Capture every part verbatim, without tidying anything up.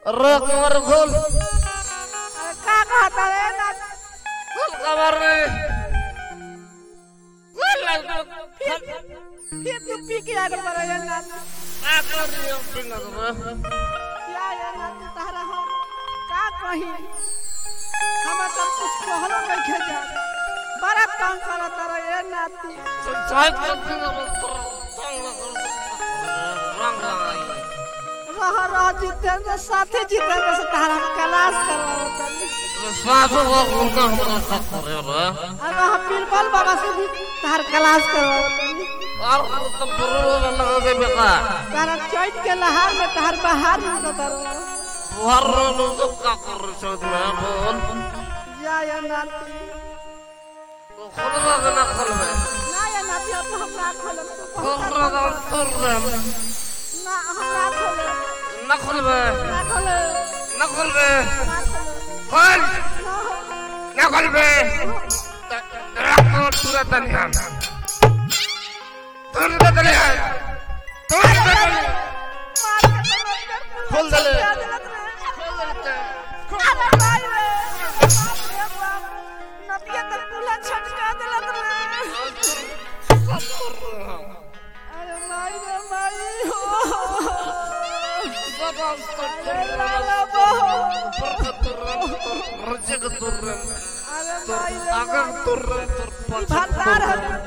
अरे कमर खोल का कहता रे ना खोल कमर रे खोल फिर फिर तू पी के आगे बढ़ जा ना आ कर रही हो पिंगा रे क्या यार ना तू तारा हो का कही हम सब कुछ कहलो नहीं खे जा बड़ा तंग करत रे नाती चाय कर पिंगा तंग रंग रंग रह रह जितेंद्र साथे जितेंद्र से तारा क्लास करवाता सासू को उनका उनका करे रे अब हम बिरबल बाबा से भी तार क्लास करवाता और तो पुरो लगा दे बेटा तारा चैत के लहार में तार बहार में तो हर रोज तो का कर सोच में बोल जा या नाती खोल लगा ना खोल में ना या नाती अब हम ना खोलम तो खोल लगा खोल रे ना हम ना खोले ना खोल में ना खोले ना खोल में ना खोले खोल ना ना खोल में रखो तुरंत नहीं तुरंत नहीं तुरंत खोल दे खोल दे अरे भाई रे नदिया तक पुला छटका देलत रे अरे भाई रे भाई लाला बहो अरे भाई रे भंडार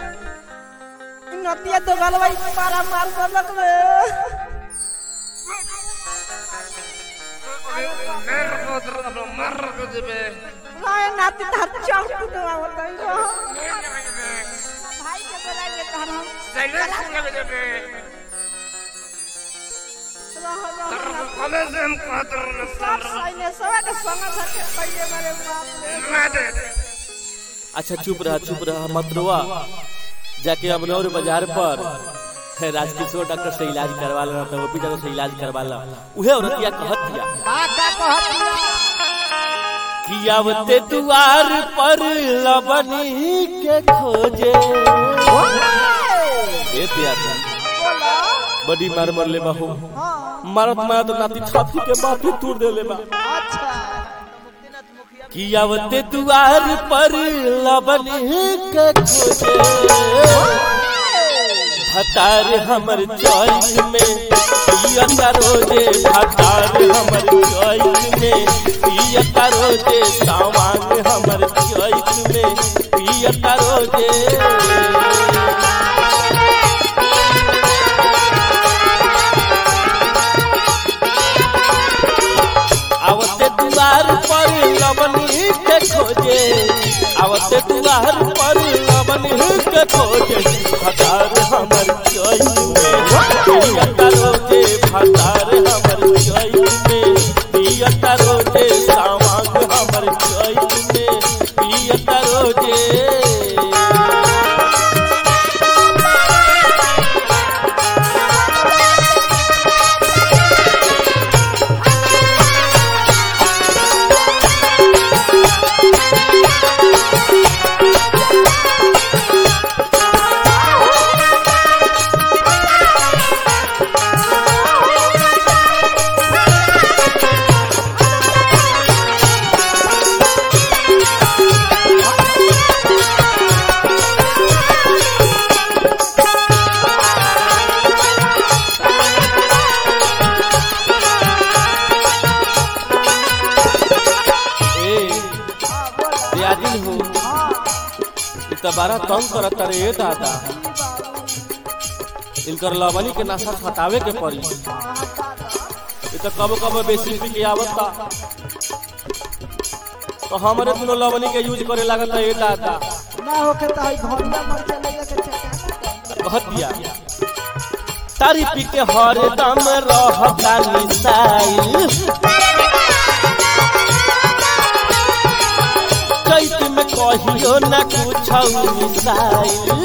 नदिया तो गलवाई मारा मार देलक रे मर को दर मर को देबे राय नाती तार चाट तो आवत है भाई के बोलाइए तार हम साइलेंस लगा देबे रह रह कॉलेज हम कादर न सब साइने सब के संग सके पहिले मेरे बाप रे अच्छा चुप रहा चुप रहा मत रोआ जाके अमनौर बाजार पर राजकिशोर डॉक्टर से इलाज करवा ला तो ओपी डॉक्टर से इलाज करवा ला उहे औरतिया कहत दिया का का कहत कि आवते दुआर पर लबनी के खोजे ए पिया बड़ी मार मर ले बाहू मारत मारत नाती छाती के बाती तोड़ दे ले बा अच्छा कि आवते दुआर पर लबनी के खोजे हतार हमर चॉइस में पियता रोजे हतार हमर चॉइस में पियता रोजे सामान हमर चॉइस में पियता रोजे आवते दुआर पर लबनी के खोजे आवते दुआर पर लबनी के खोजे हतार हमर चॉइस में पियता रोजे हतार हमर चॉइस में पियता रोजे सामान हमर चॉइस में पियता रोजे बारा तंग करत रे दादा इनकर लवनी के नशा हटावे के पड़ी ये तो कब कब बेसी पी के आवता तो हमारे दोनों लवनी के यूज करे लागत है दादा ना होके त हई घंटा मर चले के चक्कर कहत दिया तारी पी के हर दम रहता निसाई चैत में कहियो न कुछ मिसाइल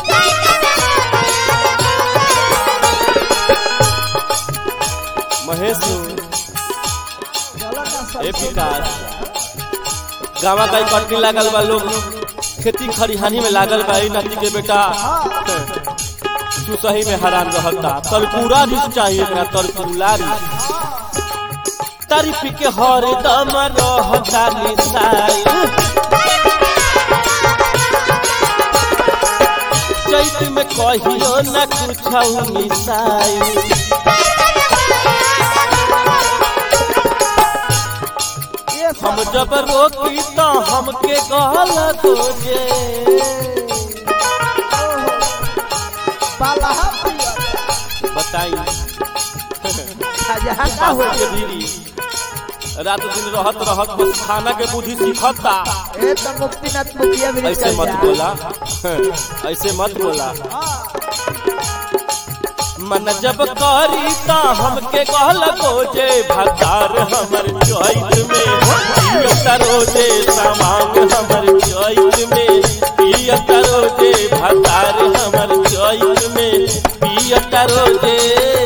महेश ए विकास गावा का कटनी लागल बा लोग खेती खरिहानी में लागल बा नदी के बेटा सही में हैरान रहता तरकुरा भी चाहिए तरकुला तारीफ के हर दम रहता निसाई चैत में कहियो न कुछ मिसाई हम जब रोकी तो हमके कहल दोजे बताई रात दिन रहत रहत बस खाना के बुद्धि सीखता ऐसे मत बोला ऐसे मत बोला मन जब करी ता हमके कहल गोजे भतार हमर चैत में रोजे सामान हमर चैत में पियत रोजे भतार हमर चैत में पियत रोजे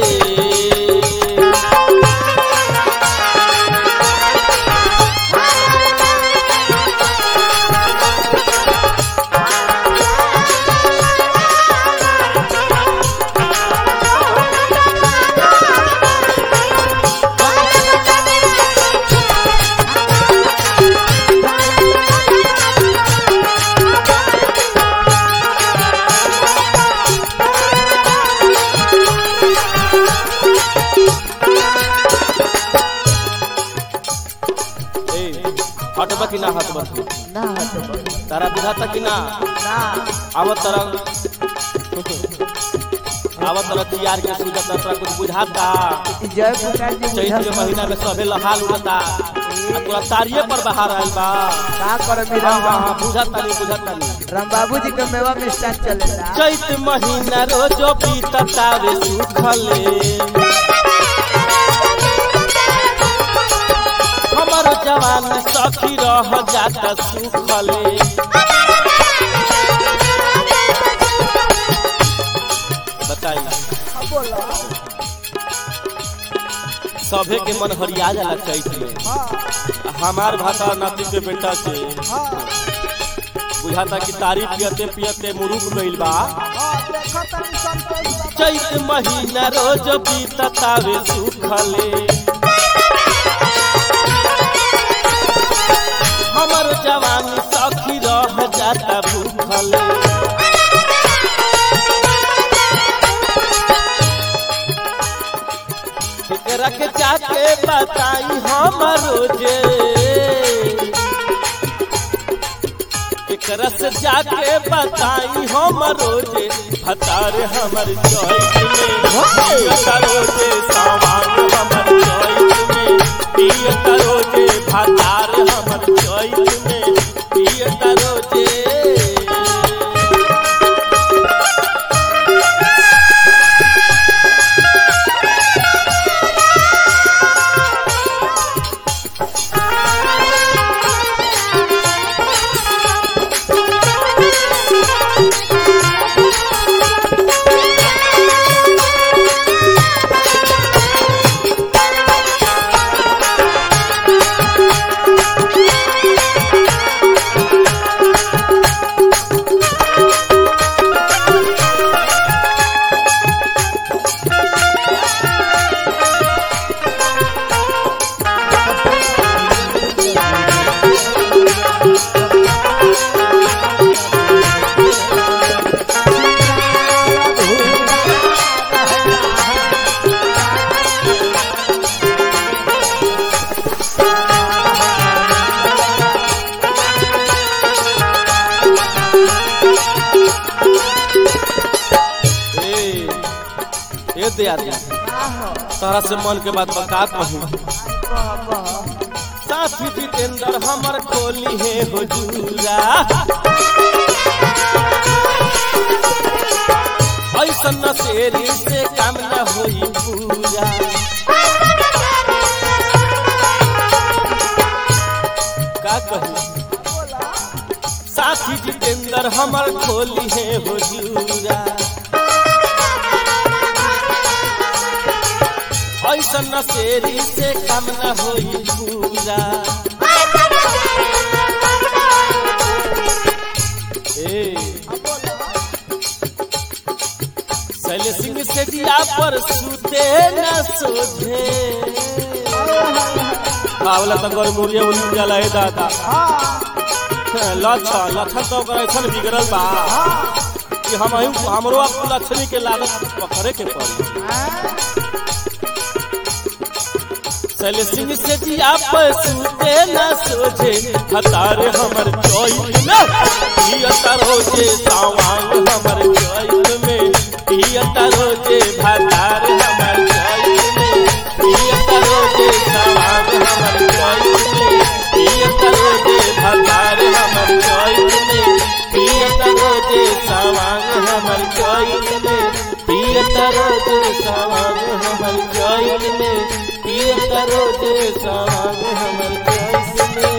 हटबा कि ना हटबा ना हटबा तारा बुझाता कि ना ना आवत तरह आवत तरह यार के सुझा तोरा कुछ बुझाता जय प्रकाश जी चैत के महीना में सभे लहाल उड़ता आ तोरा तारिये पर बाहर आइल बा का कर मेरा हां हां बुझाता नहीं बुझाता नहीं राम बाबू जी के मेवा में स्टार्ट चलेला चैत महीना रोजो बीतता रे सुखले हमारो जवान सखी रह जाता सुखले बताई सभे के मन हरिया जाला चैत में हमार भाषा नाती के बेटा से बुझाता कि तारीफ पियते पियते मुरुक गइल बा चैत महीना रोज बीतता रे सुखले हमर जवानी सखी रह जाता भूखले केकरा के जाके बताई हमरो जे केकरा से जाके बताई हमरो जे भतार हमर चैत में पियतरो जे सामान हमर चैत में पियतरो जे भतार हमर चैत में पियतरो जे तारा से मन के बात बता कहूं साथी जितेंद्र हमर खोली है हुजूरा ऐसा न तेरी से काम न होई पूरा का कहूं साथी जितेंद्र हमर खोली है हुजूरा ऐसा न तेरी से काम न होई पूरा शैल सिंह से दिया पर सुते न सोझे आवला तो गोर मुरिया उली जाला है दादा लच्छा लच्छा तो ऐसा बिगड़ल बा कि हम हमरो लक्ष्मी के लागत पकड़े के पड़ी। चल सिंह से जी आप सुते न सोचे हतारे हमर चोइस में पियता रोजे सावांग हमर चोइस में पियता रोजे भतार हमर चोइस में पियता रोजे सावांग हमर चोइस में पियता रोजे भतार हमर चोइस में पियता रोजे सावांग हमर चोइस में पियता रोजे सावांग हमर चोइस में पियता रोजे सावांग हमर चोइस में।